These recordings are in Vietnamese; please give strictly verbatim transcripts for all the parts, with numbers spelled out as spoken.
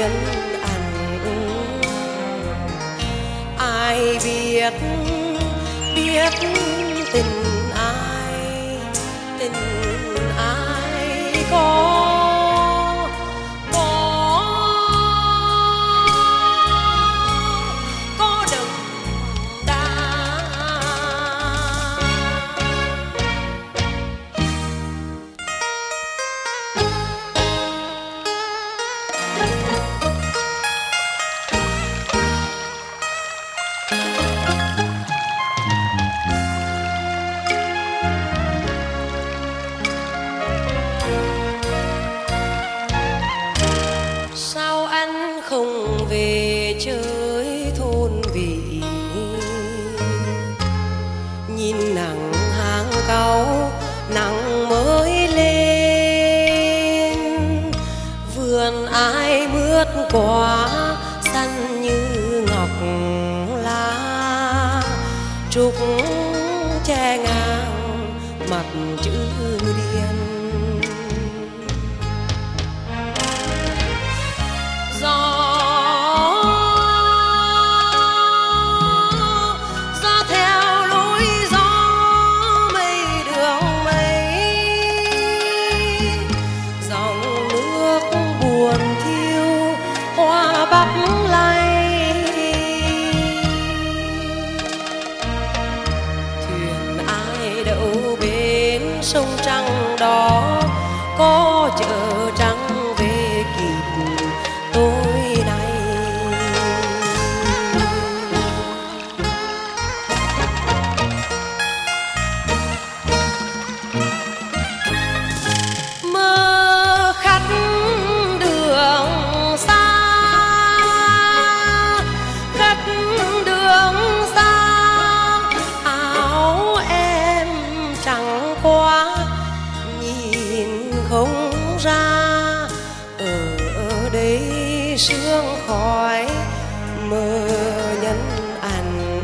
nhân ảnh. Ai biết biết tình ai, tình ai có không về chơi thôn vị. Nhìn nắng hàng cau nắng mới lên, vườn ai mướt quả xanh như ngọc lá, trúc che ngang mặt chữ điên. Sông trăng đó có chợ trắng về kịp tối nay. Mơ khách đường xa, khách đường xa, áo em trắng quá nhìn không ra. Ở đây sương khói mơ nhân ảnh.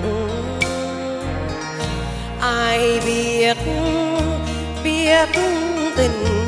Ai biết biết tình